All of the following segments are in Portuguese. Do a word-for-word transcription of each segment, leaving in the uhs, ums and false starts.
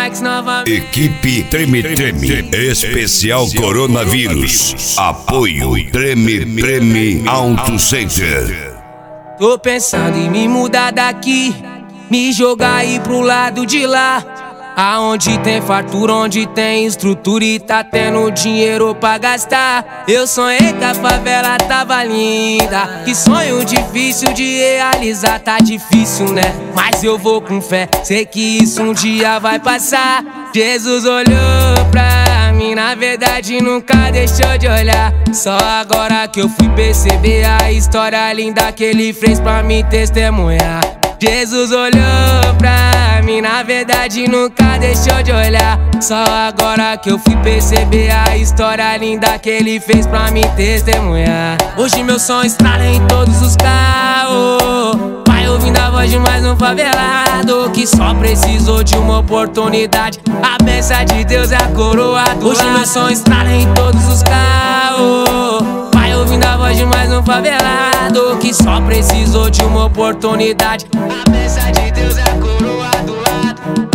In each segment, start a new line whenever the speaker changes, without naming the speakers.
Max novamente.
Equipe Treme Treme, especial coronavírus. Apoio Treme Treme Auto Center.
Tô pensando em me mudar daqui, me jogar aí pro lado de lá, aonde tem fartura, onde tem estrutura e tá tendo dinheiro pra gastar. Eu sonhei que a favela tava linda, que sonho difícil de realizar. Tá difícil, né? Mas eu vou com fé, sei que isso um dia vai passar. Jesus olhou pra mim, na verdade nunca deixou de olhar. Só agora que eu fui perceber a história linda que ele fez pra me testemunhar. Jesus olhou pra mim, na verdade nunca deixou de olhar. Só agora que eu fui perceber a história linda que ele fez pra me testemunhar. Hoje meu som estrala em todos os carros, vai ouvindo a voz de mais um favelado que só precisou de uma oportunidade. A bênção de Deus é a coroa do Hoje meu som estrala em todos os carros, vai ouvindo a voz de mais um favelado que só precisou de uma oportunidade. A bênção de Deus é a coroa do lado.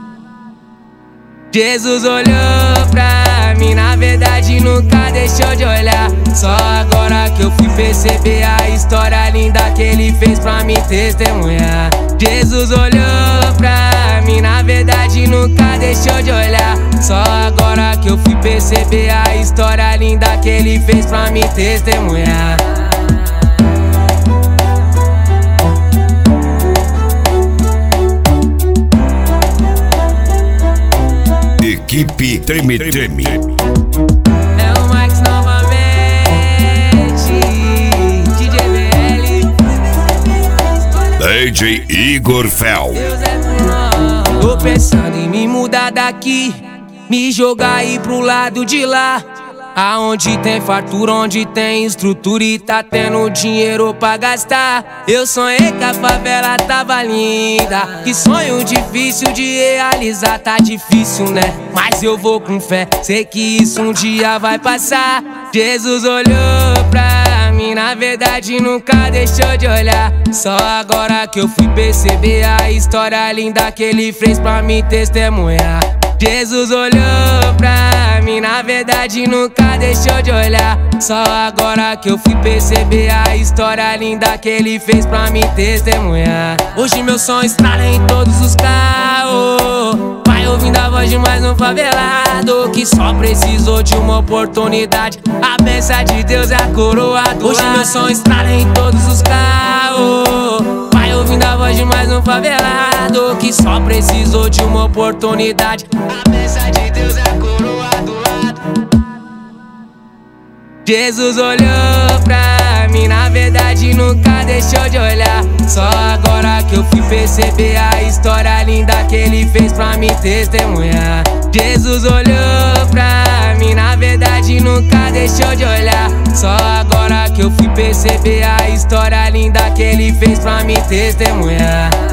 Jesus olhou pra mim, na verdade nunca deixou de olhar. Só agora que eu fui perceber a história linda que ele fez pra me testemunhar. Jesus olhou pra mim, na verdade nunca deixou de olhar. Só agora que eu fui perceber a história linda que ele fez pra me testemunhar.
Equipe Treme Treme.
É o Max novamente, D J B L,
D J Igor Fel.
Deus é por nós. Tô pensando em me mudar daqui, me jogar aí pro lado de lá, aonde tem fartura, onde tem estrutura e tá tendo dinheiro pra gastar. Eu sonhei que a favela tava linda, que sonho difícil de realizar. Tá difícil, né? Mas eu vou com fé, sei que isso um dia vai passar. Jesus olhou pra mim, na verdade nunca deixou de olhar. Só agora que eu fui perceber a história linda que ele fez pra me testemunhar. Jesus olhou pra mim, na verdade nunca deixou de olhar. Só agora que eu fui perceber a história linda que ele fez pra me testemunhar. Hoje meu som estrala em todos os carros, vai ouvindo a voz de mais um favelado que só precisou de uma oportunidade. A bênção de Deus é a coroa do Hoje meu som estrala em todos os carros, vai ouvindo a voz de mais um favelado que só precisou de uma oportunidade. A bênção de Deus é a coroa do lado. Jesus olhou pra mim, na verdade nunca deixou de olhar. Só agora que eu fui perceber a história linda que ele fez pra me testemunhar. Jesus olhou pra mim, na verdade nunca deixou de olhar. Só agora que eu fui perceber a história linda que ele fez pra me testemunhar.